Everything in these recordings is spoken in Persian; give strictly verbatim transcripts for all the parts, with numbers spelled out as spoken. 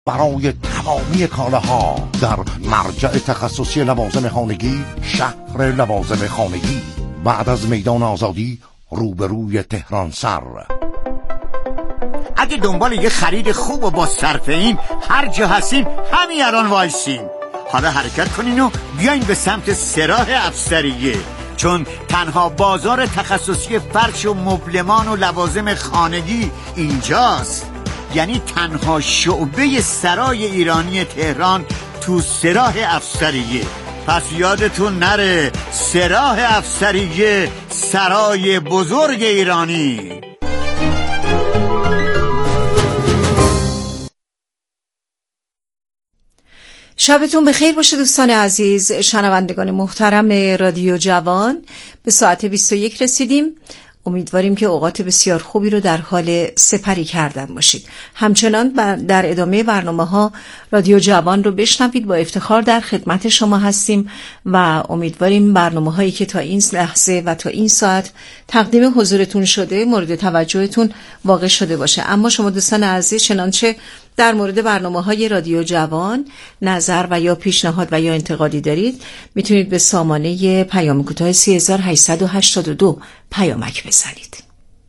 برای تمامی کالاها در مرجع تخصصی لوازم خانگی شهر لوازم خانگی بعد از میدان آزادی روبروی تهران سر. اگه دنبال یه خرید خوب و با صرفه این هر جا هستین همین الان وایسین. حالا حرکت کنین و بیاین به سمت سراح افسریه، چون تنها بازار تخصصی فرش و مبلمان و لوازم خانگی اینجاست. یعنی تنها شعبه سرای ایرانی تهران تو سراح افسریه. پس یادتون نره، سراح افسریه، سرای بزرگ ایرانی. شبتون بخیر باشه دوستان عزیز، شنوندگان محترم رادیو جوان. به ساعت بیست و یک رسیدیم. امیدواریم که اوقات بسیار خوبی رو در حال سپری کردن باشید. همچنان در ادامه برنامه ها رادیو جوان رو بشنوید. با افتخار در خدمت شما هستیم و امیدواریم برنامه هایی که تا این لحظه و تا این ساعت تقدیم حضورتون شده مورد توجهتون واقع شده باشه. اما شما دوستان عزیز چنانچه در مورد برنامه های رادیو جوان نظر و یا پیشنهاد و یا انتقادی دارید، میتونید به سامانه پیام کوتاه سه هزار و هشتصد و هشتاد و دو پیامک بزنید.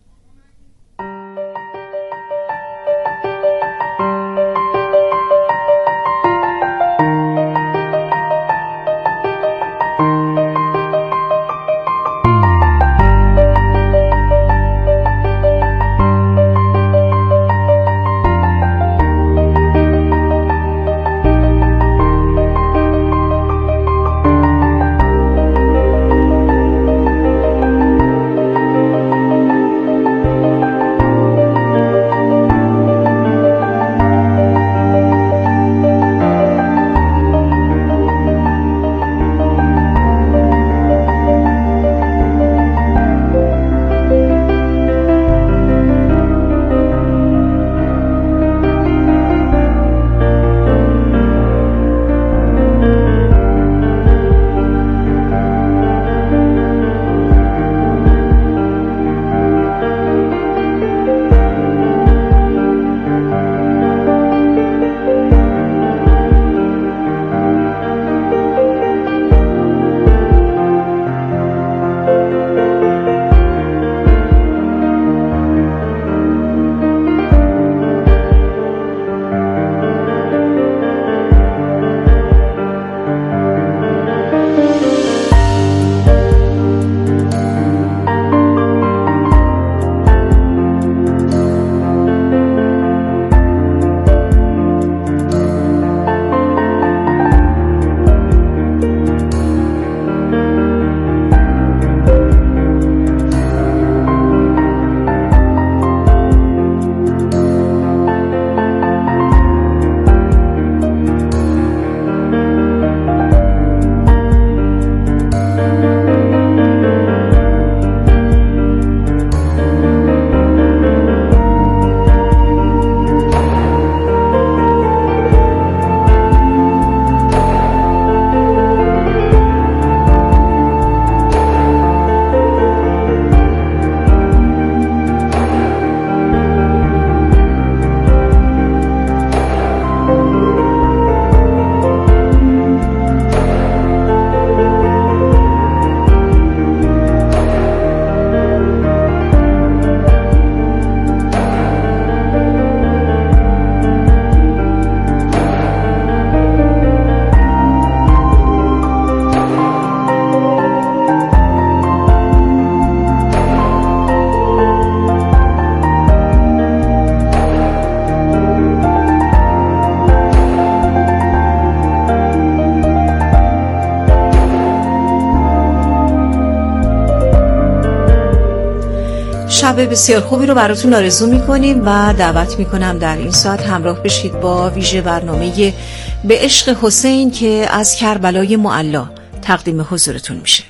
شب بسیار خوبی رو براتون آرزو میکنیم و دعوت میکنم در این ساعت همراه بشید با ویژه برنامه به عشق حسین که از کربلای معلا تقدیم حضورتون میشه.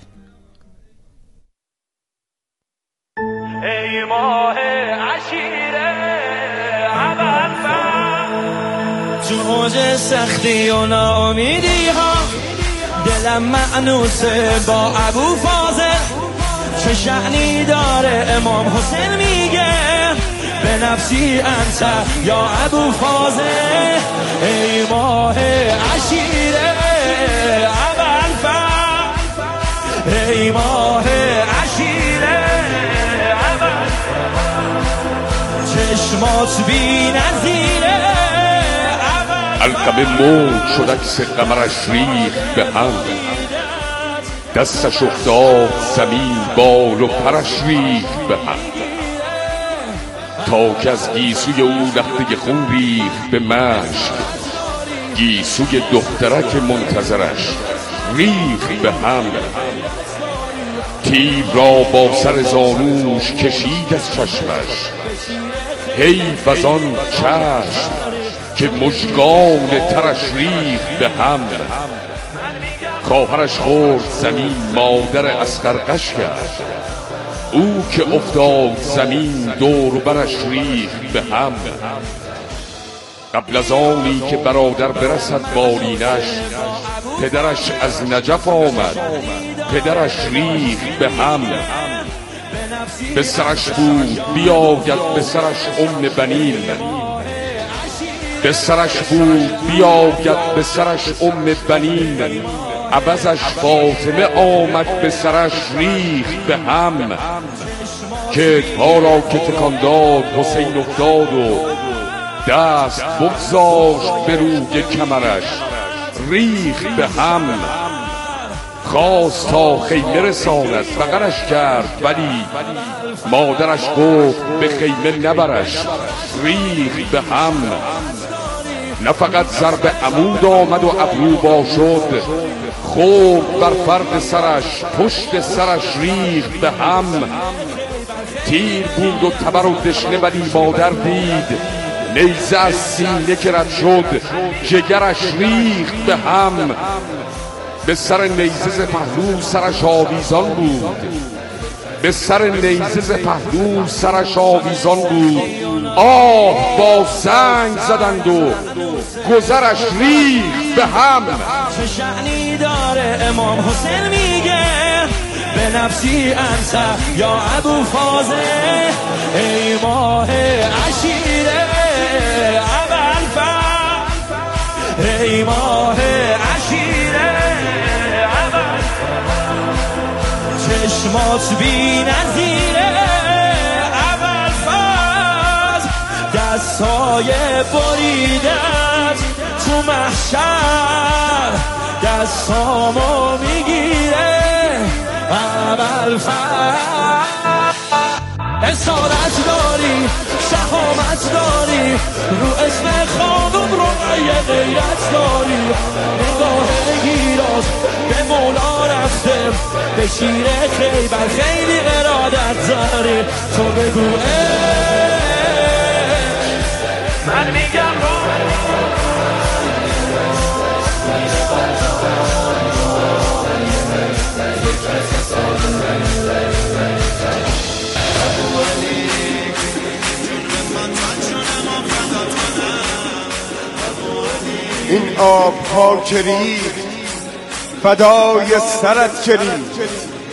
ای ماه عشیره تو اوج سختی و ناامیدی ها دلم معنوسه با ابو فاضل چه شأنی داره امام حسین میگه به نفسی انت یا ابو فازه ای ماه عشیره اول فر ای ماه عشیره اول چشمات بی نظیره علقمه موج شد عکس قمرش ریخت به هم دستش افتاد زمین بال و پرش ریخت به هم تا که از گیسوی او لخته خون ریخت به مشک گیسوی دخترک منتظرش ریخت به هم تیر را با سر زانوش کشید از چشمش حیف از آن چشم که مژگان ترش ریخت به هم خواهرش خورد زمین مادر اسقرقش کرد او که افتاد زمین دور برش ریخت به هم قبل از آنی که برادر برسد بالینش پدرش از نجف آمد پدرش ریخت به هم به سرش بود بیاید به سرش ام بنین به سرش بود بیاید به سرش ام بنین عوضش فاطمه آمد به سرش ریخت به هم کتفها را که تکان داد حسین افتاد و دست بگذاشت به روی کمرش ریخت به هم خواست تا خیمه رساند بغلش کرد ولی مادرش گفت به خیمه نبرش ریخت به هم نه فقط ضرب عمود آمد و ابروبا شد خوب بر فرد سرش پشت سرش ریخت به هم تیر بود و تبر و دشنه ولی مادر دید نیزه از سینه که رد شد جگرش ریخت به هم به سر نیزه ز پهلو سرش آویزان بود به سر نیزه ز پهلو سرش آویزان بود آه با سنگ زدند و گذرش ریخت به هم چه شعنی داره امام حسین میگه به نفسی انت یا ابو فازه ای ماه عشیره اول فر ای ماه عشیره اول چشمات بی نظیره اول فاز دستای بریدت تو محشر دستامو میگیره اول فاز اسارت داری شهامت داری رو اسم خانم رو یه غیرت داری نگاه گیراز به مولا رفته به شیر خیبر خیلی ارادت داری تو بگو من میگم رو این آب ها که ریخت فدای سرت که ریخت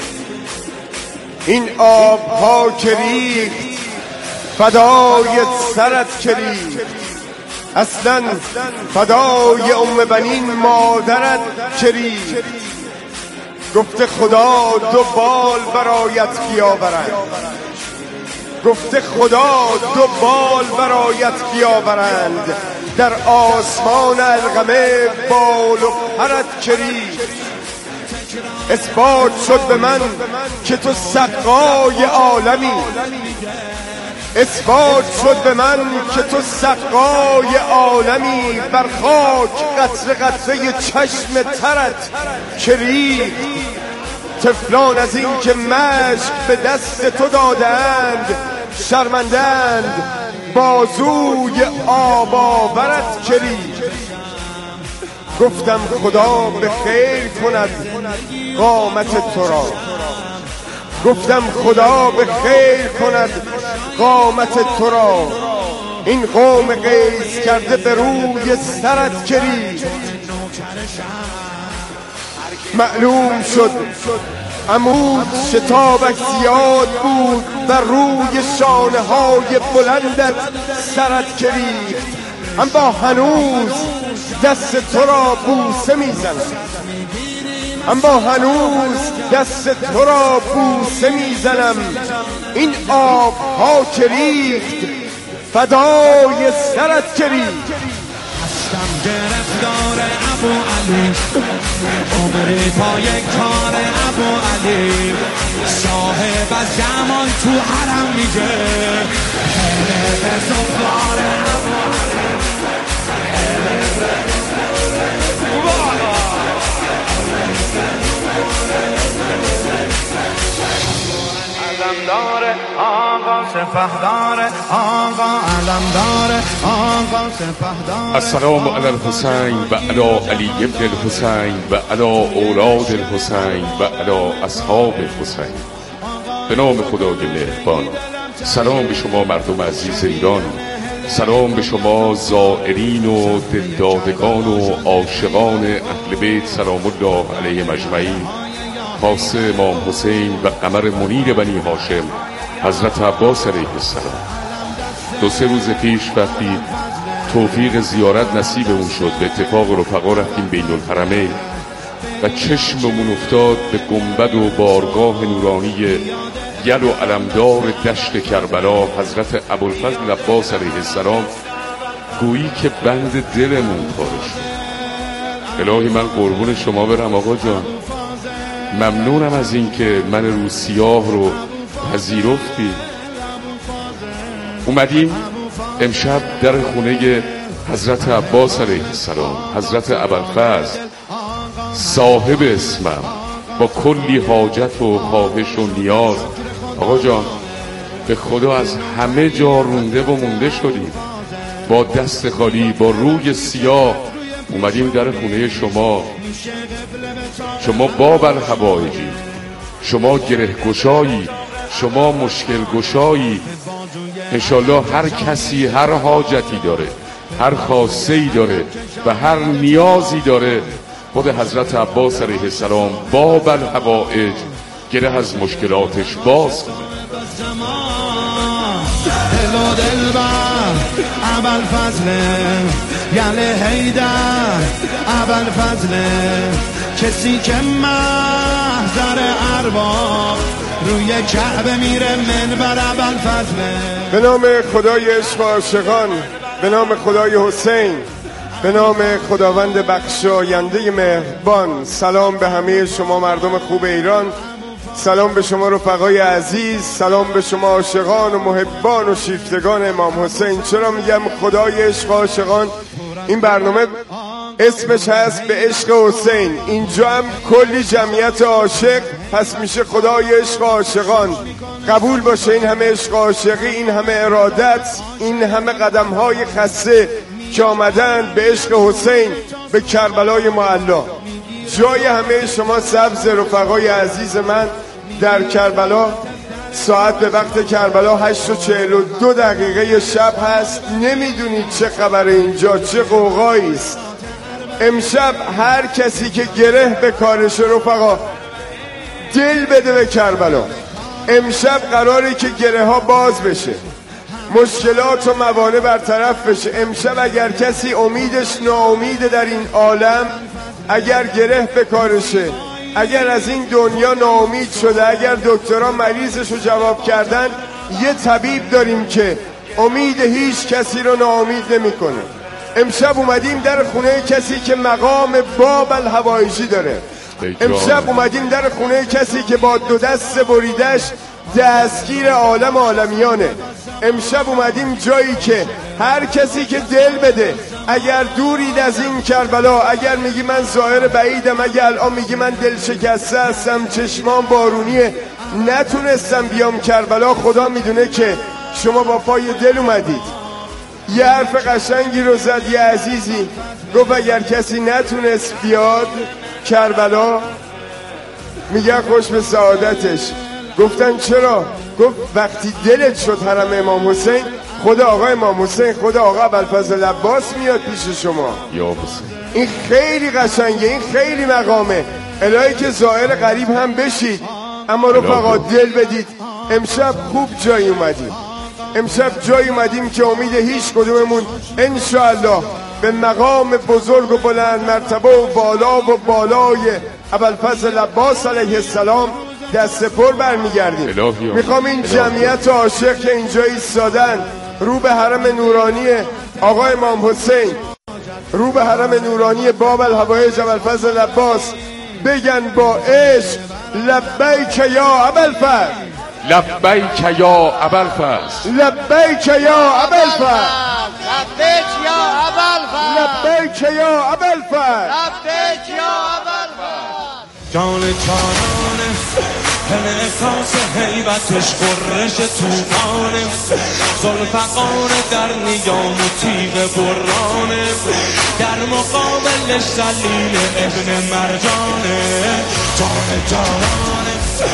این آب ها که ریخت فدای سرت که ریخت اصلا فدای ام بنین مادرت که ریخت گفته خدا دو بال برایت بیاورند گفته خدا دو بال برایت بیاورند در آسمان علقمه بال و پرت که ریخت اثبات شد به من که تو سقای عالمی اثبات شد به من که تو سقای عالمی بر خاک قطره قطره چشم ترت که ریخت طفلان از این که مشک به دست تو دادند شرمندند بازوی آب آورت که ریخت گفتم خدا به خیر کند قامت تو را گفتم خدا به خیر کند قامت تو را این قوم قیس کرده به روی سرت که ریخت معلوم شد عمود شتابک زیاد بود و روی شانه های بلندت سرت کریخت. اما هنوز دست تو را بوسه میزنم، اما هنوز دست تو را بوسه میزنم. این آب ها که ریخت فدای سرت که ریخت. هستم گرفتار ابو علی، عمری پای کار ابو علی، صاحب از زمان تو حرم میگه حلف زفار ابو علی. علمدار آقا سپهدار آقا، علمدار آقا سپهدار. السلام علی الحسین و علی علی ابن الحسین و علی اولاد الحسین و علی اصحاب الحسین. به نام خدای مهربان. سلام به شما مردم عزیز ایران، سلام به شما زائرین و دلدادگان و عاشقان اهل بیت سلام الله علیهم اجمعین، خاصه امام حسین و قمر منیر بنی هاشم حضرت عباس علیه السلام. دو سه روز پیش وقتی توفیق زیارت نصیب اون شد، به اتفاق رفقا رفتیم بین الحرمین و چشممون افتاد به گنبد و بارگاه نورانی یل و علمدار دشت کربلا حضرت ابوالفضل عباس علیه السلام. گویی که بند دلمون پاره شد. الهی من قربون شما برم آقا جان، ممنونم از این که من رو سیاه رو پذیرفتی. اومدیم امشب در خونه حضرت عباس علیه السلام، حضرت ابوالفضل صاحب اسمم، با کلی حاجت و خواهش و نیاز. آقا جان به خدا از همه جا رونده و مونده شدیم، با دست خالی با روی سیاه اومدیم در خونه شما. شما باب الحوائجی، شما گره گشایی، شما مشکل گشایی. انشالله هر کسی هر حاجتی داره، هر خواسته ای داره و هر نیازی داره، خود حضرت عباس علیه السلام باب الحوائج گره از مشکلاتش باز کنه. دل و دلبر ابوالفضل یل حیدر ابوالفضل، کسی که محضر ارباب روی کعبه میره منبر ابوالفضل. به نام خدای عشق و عاشقان، به نام خدای حسین، به نام خداوند بخشاینده مهربان. سلام به همه شما مردم خوب ایران، سلام به شما رفقای عزیز، سلام به شما عاشقان و محبان و شیفتگان امام حسین. چرا میگم خدای عشق و عاشقان؟ این برنامه اسمش هست به عشق حسین. اینجا هم کلی جمعیت عاشق، پس میشه خدای عشق و عاشقان. قبول باشه این همه عشق و عاشقی، این همه ارادت، این همه قدم های خسته که آمدن به عشق حسین، به کربلای معلا. جای همه شما سبز رفقای عزیز من در کربلا. ساعت به وقت کربلا هشت و چهل و دو دقیقه شب هست. نمیدونید چه خبره اینجا، چه قوقایی است. امشب هر کسی که گره به کارش رفقا دل بده به کربلا. امشب قراره که گره ها باز بشه، مشکلات و موانع برطرف بشه. امشب اگر کسی امیدش ناامیده در این عالم، اگر گره به کارشه، اگر از این دنیا ناامید شده، اگر دکترها مریضش رو جواب کردن، یه طبیب داریم که امید هیچ کسی رو ناامید نمیکنه. امشب اومدیم در خونه کسی که مقام باب الحوائجی داره. امشب اومدیم در خونه کسی که با دو دست بریدش دستگیر عالم عالمیانه. امشب اومدیم جایی که هر کسی که دل بده، اگر دورید از این کربلا، اگر میگی من ظاهر بعیدم، اگر الان میگی من دل شکسته هستم، چشمان بارونیه، نتونستم بیام کربلا، خدا میدونه که شما با پای دل اومدید. یه حرف قشنگی رو زد یه عزیزی، گفت اگر کسی نتونست بیاد کربلا میگه خوش به سعادتش. گفتن چرا؟ گفت وقتی دلت شد حرم امام حسین، خدا آقا امام حسین، خدا آقا ابوالفضل عباس میاد پیش شما. یا حسین. این خیلی قشنگه، این خیلی مقامه. الهی که ظاهر غریب هم بشید، اما رفقا دل بدید، امشب خوب جایی اومدیم. امشب جایی اومدیم که امید هیچ کدوممون انشاءالله به مقام بزرگ و بلند مرتبه و بالا و بالای ابوالفضل عباس علیه السلام دست پر برمیگردیم. میخوام این جمعیت عاشق که اینجا ایستادن رو به حرم نورانی آقا امام حسین، رو به حرم نورانی باب الهوایج ابوالفضل عباس بگن با عشق لبیک یا ابوالفضل، لبیک یا ابوالفضل، لبیک یا ابوالفضل، لبیک یا ابوالفضل، لبیک یا ابوالفضل، لبیک یا ابوالفضل. جان جانانه انعکاس هیبتش قررش توفانه، زلفقانه در نیام و تیغ برانه، در مقابلش سلیل ابن مرجانه. جان جانانه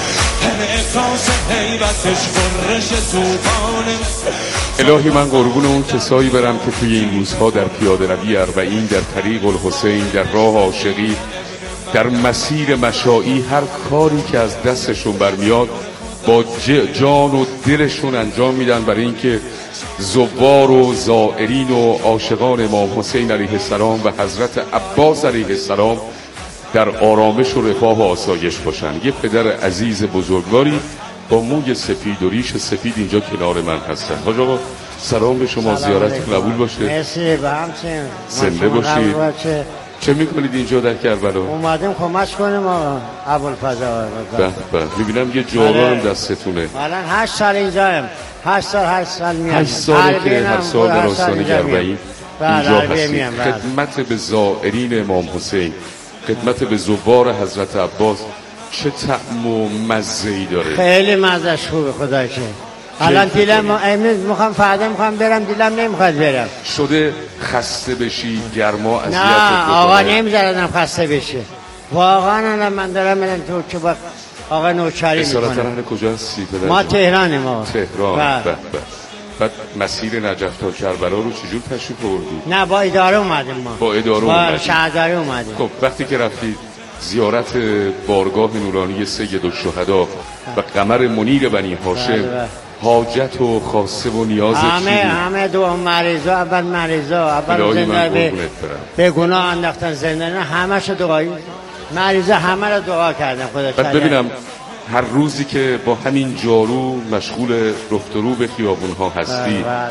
انعکاس هیبتش قررش توفانه. الهی من قربون اون کسایی برم که توی این روزها در پیاده روی اربعین، در طریق الحسین، در راه عاشقی، در مسیر مشائی، هر کاری که از دستشون برمیاد با جان و دلشون انجام میدن برای اینکه زوار و زائرین و عاشقان امام حسین علیه السلام و حضرت عباس علیه السلام در آرامش و رفاه و آسایش باشن. یه پدر عزیز بزرگواری با موی سفید و ریش سفید اینجا کنار من هستن. حاج آقا سلام به شما، زیارت قبول باشه. مرسی، به همچنین زنده باشید. چه میکنید اینجا در کربلا؟ اومدیم کمک کنیم آقا ابوالفضل. به به، میبینم یه جارو هم دستتونه. الان هشت سال اینجایم، هشت سال هشت سال میام. هشت ساله که هر سال در آستان گربعین اینجا هستید. خدمت به زائرین امام حسین، خدمت به زوار حضرت عباس چه طعم و مزه‌ای داره؟ خیلی مزه‌اش خوبه خدای که. الان دیلم امروز میخوام فردا میخوام برم، دیلم نمیخواد برم. شده خسته بشی، گرما اذیتت بکنه؟ نه آقا نمیذارم خسته بشه. واقعا الان من دارم میرم تو که با آقا نوچری میکنم. اصالتا اهل کجا هستی پدر؟ ما تهرانیم آقا. تهران. به به. بعد مسیر نجف تا کربلا رو چجور تشریف آوردید؟ نه با اداره اومدیم ما. با اداره با اومدید. شهرداری اومدیم. خب وقتی که رفتید زیارت بارگاه نورانی سید الشهدا و قمر منیر بنی هاشم، حاجت و خواسته و نیاز چی؟ همه همه دو مریضا، اول مریضا اول زنده به به گناه انداختن زندانی، همه‌شو دعایی مریضا همه رو دعا کردن خدا شکر. بعد ببینم هر روزی که با همین جارو مشغول رفت و رو به خیابون‌ها هستی، بله.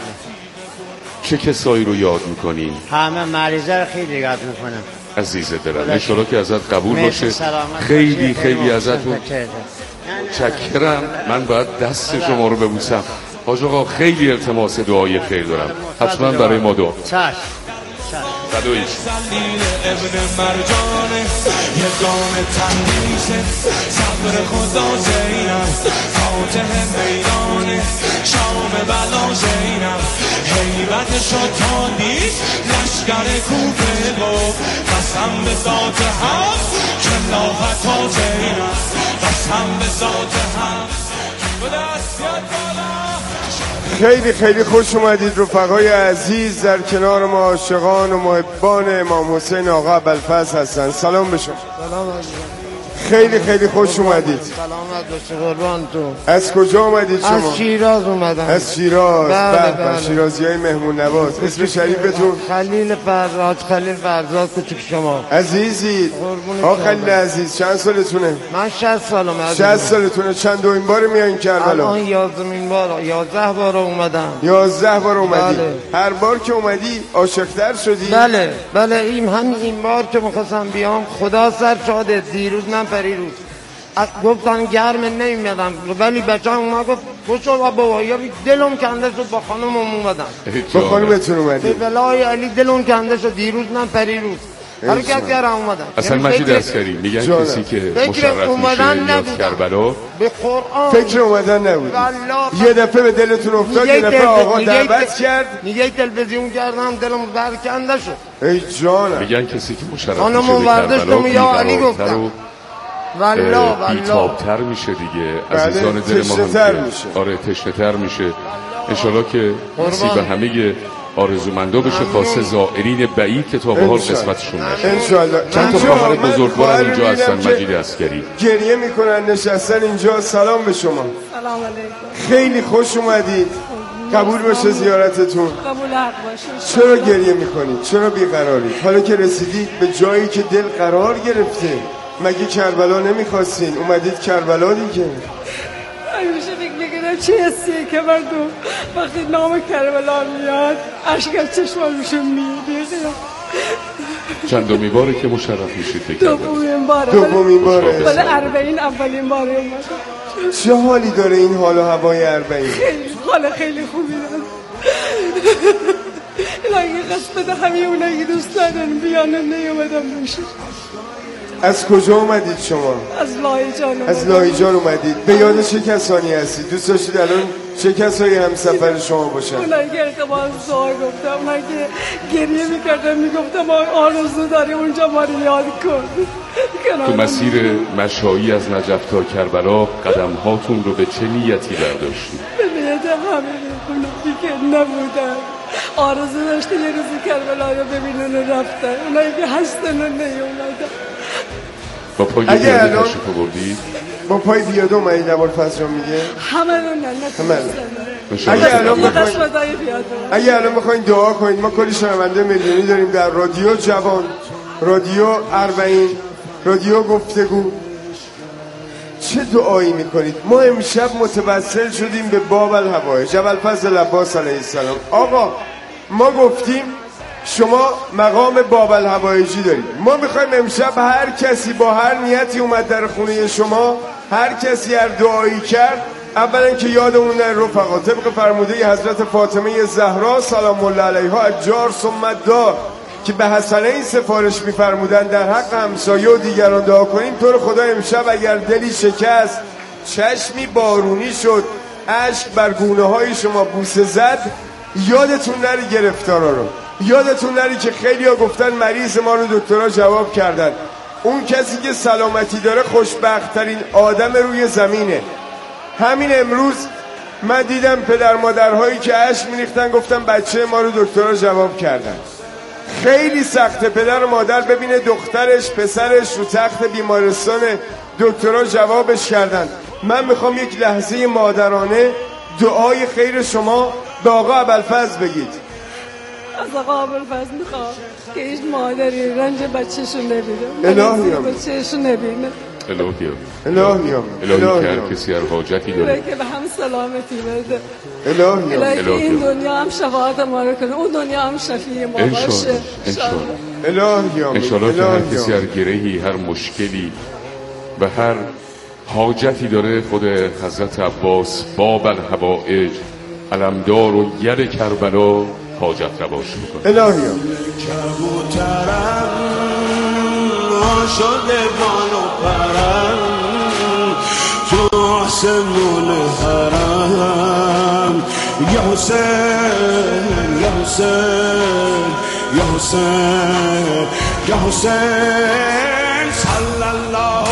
چه کسایی رو یاد می‌کنی؟ همه مریضا رو خیلی یاد می‌کنم. عزیز دلم ان شاءالله که ازت قبول باشه. خیلی خیلی ازتون چکرم. من باید دست شما رو ببوسم. حاج آقا خیلی التماس دعای خیر دارم، حتما برای ما دعا. چشم بدویش سلیل ابن مرجانه، یگان تندیسه صبر خدا زینم، فاتح میدانه شام بلا زینم، حیبتشو تا دید لشکر کوفه با قسم به ذات هم که لاغتا زینم، قسم به ذات هم به دستیت بالا. خیلی خیلی خوش اومدید رفقای عزیز، در کنار ما عاشقان و محبان امام حسین آقا ابوالفضل هستن. سلام به شما. سلام عزیزم. خیلی خیلی خوش اومدید. سلامت باشه قربان تو. از کجا اومدید شما؟ از شیراز اومدم. از شیراز. بله به بله. شیرازیای مهمون نواز. اسم شریفتون؟ خلیل فرزاد. خلیل فرزاد کوچیک شما. عزیزی. آقا خلیل عزیز چند سالتونه؟ من شصت سالم عزیزم. شصت سالتونه. چند دومین بار میایین کربلا؟ الان یازدهمین بار، یازده بار اومدم. یازده بار اومدی؟ بله. هر بار که اومدی عاشق‌تر شدی؟ بله بله. این همین این بار که می‌خواستم بیام خدا سر شاده، دیروز من پریروز گفتن گرم نمیادم، ولی بچه‌م اومد گفت خوشو بابا یا دلم کنده شد با خانمم اومدم. با خانمتون اومدی؟ به ولای علی دلم کنده شد دیروز من پریروز حرکت کردم اومدم. اصلا مجید عسکری میگن کسی که مشرف میشه یاد کربلا به قرآن فکر اومدن نبود. یه دفعه به دلتون افتاد، یه دفعه آقا دعوت کرد، میگه تلویزیون کردم دلم برکنده شد. ای جانم. میگن کسی که مشرف خانم میشه به ورداشتم یا علی گفتم والله بی‌تاب‌تر میشه دیگه، عزیزان دل ما هم. میشه. آره تشنه‌تر میشه. انشالله که نصیب همه آرزومندا بشه خاصه زائرین بعید که تا به حال قسمتشون نشه. انشالله. چند تا خواهر بزرگوارم اینجا هستن. مجید عسکری گریه میکنن نشستن اینجا. سلام به شما. سلام علیکم. خیلی خوش اومدید. قبول باشه زیارتتون. قبول حق باشه. چرا گریه میکنید؟ چرا بیقرارید؟ حالا که رسیدید به جایی که دل قرار گرفته، مگه کربلا نمیخواستین؟ اومدید کربلا دیگه. همیشه فکر میکنم چه حسیه که مردم وقتی نام کربلا میاد اشک از چشمانشون میاد. چندمین باره که مشرف میشید فکر کردم؟ دومین باره. دومین باره. ولی اربعین اولین باره اومد. چه حالی داره این حال و هوای اربعین؟ خیلی حال خیلی خوبی داره. الهی قسمت همه اونایی که دوست دارن بیان نیومدم بشه. از کجا اومدید شما؟ از لایجان. از لایجان اومدید. به یاد چه کسانی هستید؟ دوست داشتید الان چه کسایی همسفر شما باشن؟ اونایی که ارتباط دعا گفتم، اونایی که گریه میکردن میگفتم آرزو داری اونجا ما رو یاد کن. تو مسیر مشایی از نجف تا کربلا قدم هاتون رو به چه نیتی برداشتید؟ به نیت همه اونایی که نبودن آرزو داشته یه روزی کربلا رو ببینن و رفتن. اونایی که هستن و نیومدن. با پای بیاده تشریف بردید؟ با پای بیاده اومدید ابوالفضل جان میگه؟ همه رو نه همه اگه الان بخواین اگه الان بخواین دعا کنید، ما کلی شنونده میلیونی داریم در رادیو جوان، رادیو اربعین، رادیو گفتگو. چه دعایی میکنید؟ ما امشب متوسل شدیم به باب الهوایج ابوالفضل عباس علیه السلام. آقا ما گفتیم شما مقام باب الهوایجی دارید. ما میخوایم امشب هر کسی با هر نیتی اومد در خونه شما، هر کسی هر دعایی کرد، اولا که یادمون نره رفقا، طبق فرموده حضرت فاطمه زهرا سلام الله علیها اجار ثم دار که به حسنین سفارش میفرمودن در حق همسایه و دیگران دعا کنیم. تو رو خدا امشب اگر دلی شکست، چشمی بارونی شد، اشک بر گونه های شما بوسه زد، یادتون نره گرفتارا رو، یادتون نره که خیلی ها گفتن مریض ما رو دکترها جواب کردن. اون کسی که سلامتی داره خوشبخت ترین آدم روی زمینه. همین امروز من دیدم پدر مادرهایی که اشک میریختن گفتن بچه ما رو دکترها جواب کردن. خیلی سخته پدر و مادر ببینه دخترش پسرش رو تخت بیمارستان دکترها جوابش کردن. من میخوام یک لحظه مادرانه دعای خیر شما به آقا ابوالفضل بگید. از آقا ابوالفضل میخوام که هیچ مادری رنج بچه‌شو نبینه، الهیام بچه‌شو نبینه، الهیام الهیام الهی که هر کسی هر حاجتی داره که به هم سلامتی بده. الهیام الهی که این دنیا هم شفاعت ما رو کنه، اون دنیا هم شفیع ما باشه انشالله. الهیام انشالله که هر کسی هر گرهی، هر مشکلی و هر حاجتی داره خود حضرت عباس باب الهوایج علمدار و یر کربلا حاجت رواش میکنه. الهیام کبوترم شده بال و پرم تو آسمون حرم یا حسین یا حسین یا حسین یا حسین صلی الله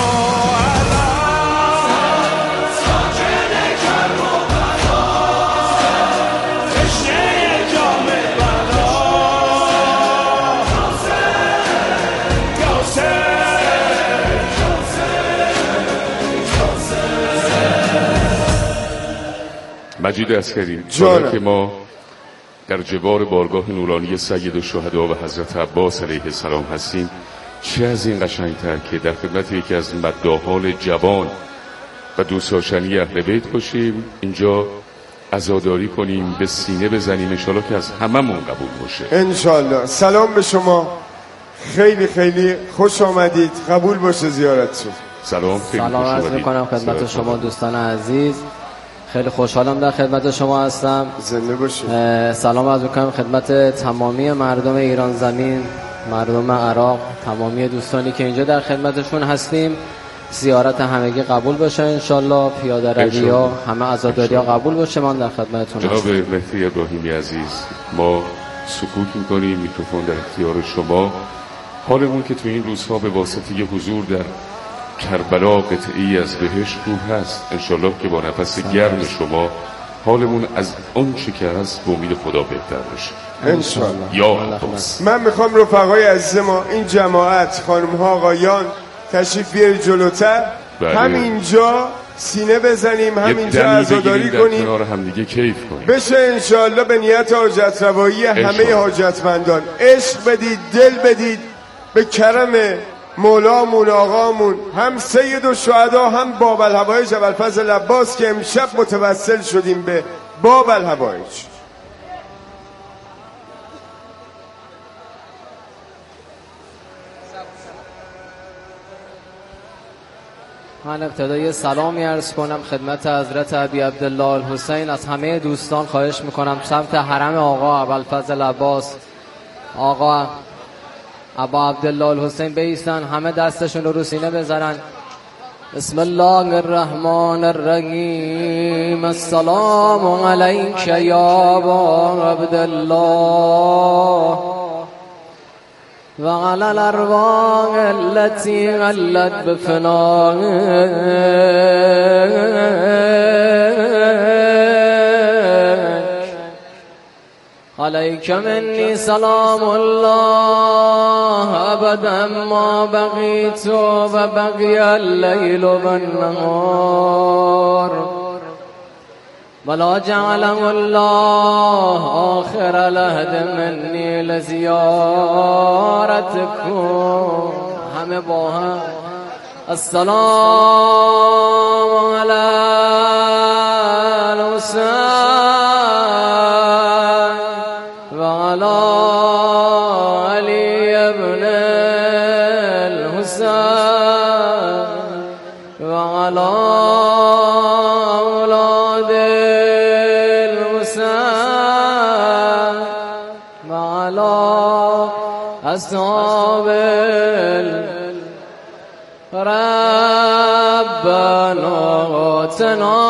مجید عسکری، حالا که ما در جوار بارگاه نورانی سید الشهدا و حضرت عباس علیه السلام هستیم، چه از این قشنگتر که در خدمت یکی از مداحان جوان و دوست‌داشتنی اهل بیت باشیم، اینجا عزاداری کنیم، به سینه بزنیم، انشالله که از هممون قبول باشه. انشالله. سلام به شما، خیلی خیلی خوش آمدید، قبول باشه زیارتتون. سلام، خیلی سلام عرض میکنم خدمت شما دوستان عزیز، خیلی خوشحالم در خدمت شما هستم. زنده باشید. سلام عرض میکنم خدمت تمامی مردم ایران زمین، مردم عراق، تمامی دوستانی که اینجا در خدمتشون هستیم. زیارت همگی قبول باشه انشالله، پیاده روی ها همه عزاداری ها قبول باشه. من در خدمتتون جناب مهدی ابراهیمی عزیز، ما سکوت میکنیم، میکروفون در اختیار شما. حالمون که تو این روزها به واسطه حضور در کربلا قطعی از بهشت رو هست، انشالله که با نفس گرم شما حالمون از اون چی که هست به امید خدا بهتر بشه. انشالله. یا عباس. من میخوام رفقای عزیز ما این جماعت خانم ها آقایان تشریف بیارید جلوتر، همینجا سینه بزنیم، همینجا عزاداری کنیم، کنار هم دیگه کیف کنیم بشه انشالله به نیت حاجت روایی همه حاجتمندان. عشق بدید، دل بدید به کرم مولامون آقامون، هم سید الشهدا هم باب الهوایج ابوالفضل عباس که امشب متوسل شدیم به باب الهوایج. من ابتدای سلامی عرض کنم خدمت حضرت ابی عبدالله الحسین. از همه دوستان خواهش میکنم سمت حرم آقا ابوالفضل عباس، آقا ابا عبدالله الحسین بایستن، همه دستشون رو رو سینه بذارن. بسم الله الرحمن الرحیم. السلام علیک یا ابا عبدالله و علی الارواح التي غلت بفنائك عليك مني سلام الله ابدا ما بقيت وبقي الليل والنهار ولا جعله الله آخر العهد مني لزيارتكم. همه با هم السلام علی الحسین و علی علی ابن الحسین و علی أصحاب ربنا آتنا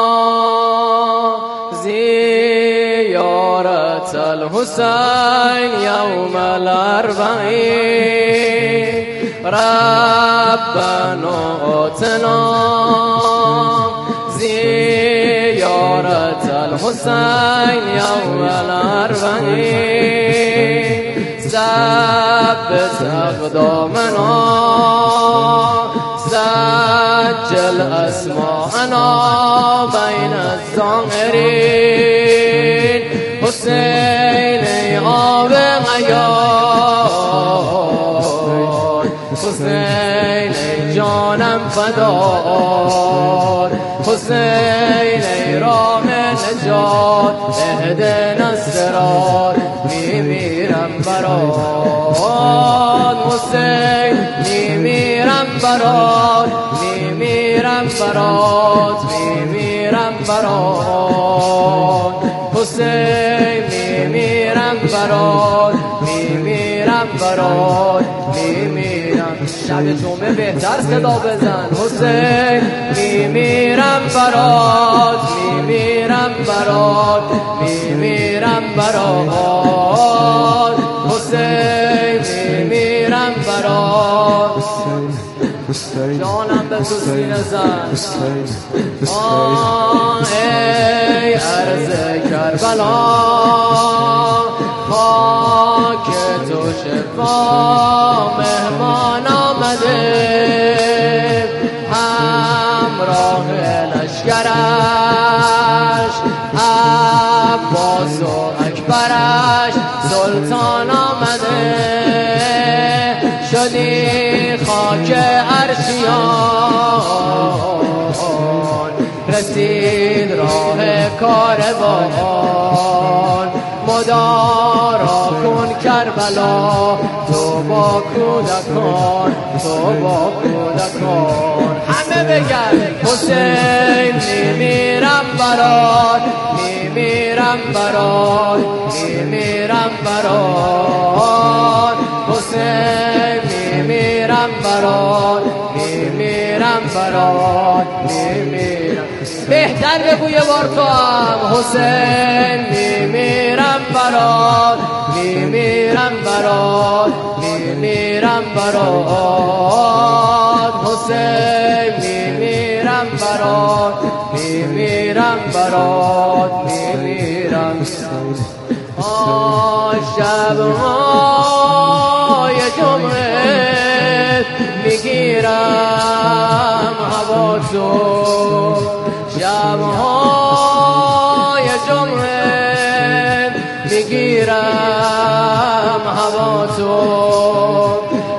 زيارة الحسين يوم الأربعين ربنا آتنا زيارة الحسين يوم الأربعين ثبت أقدامنا سجل أسماءنا بين الظاهرين حسين آب غیان حسین جانم فدار حسین راه نجات اهدنا الصراط میمیرم برات حسین میمیرم برات میمیرم برات میمیرم برات حسین میمیرم برات میمیرم برات میمیرم. شب جمعه بهتر صدا بزن. حسین میمیرم برات میمیرم برات میمیرم برات حسین میمیرم برات جانم به تو سینه زن. آه ای عرض کربلا خاک تو شفا مهمان آمده همراه لشکرش عباس و اکبرش سلطان آمده شدی خاک عرشیان رسید راه کاروان مدارا کن کربلا تو با کودکان تو با کودکان. همه بگن حسین میمیرم برات میمیرم برات میمیرم برات حسین میمیرم برات میمیرم برات میمیرم. بهتر بگو یه بار تو هم حسین میمیرم برات میمیرم برات میمیرم برات حسین میمیرم برات میمیرم برات میمیرم. شب‌های جمعه میگیرم هوا تو شب‌های